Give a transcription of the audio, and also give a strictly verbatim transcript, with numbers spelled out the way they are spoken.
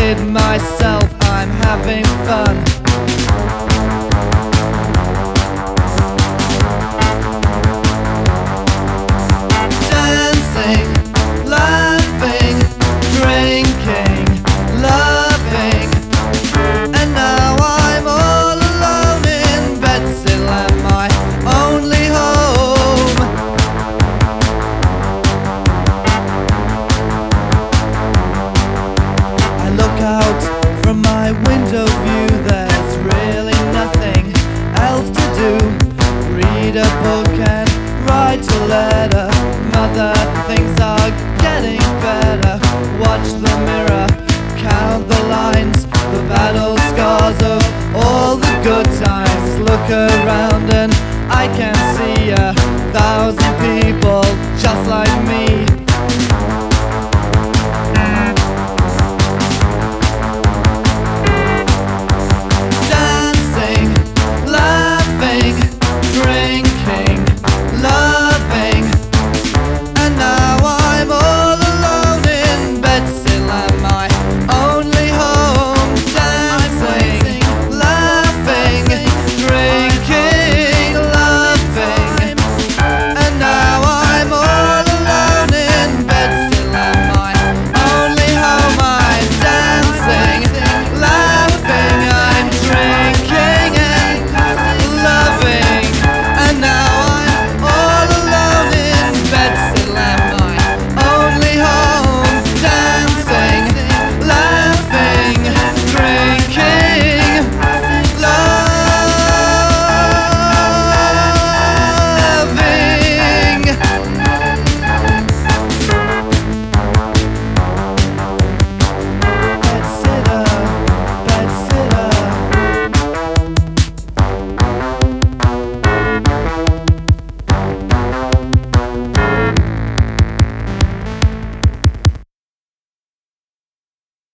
kid myself, I'm having fun. Dancing, laughing, drinking, loving, and now I'm all alone in Betsy-land, my only home. I look out from my window view, there's really nothing else to do. Read a book and write a letter. Mother, things are getting better. Watch the mirror, count the lines, the battle scars of all the good times. Look around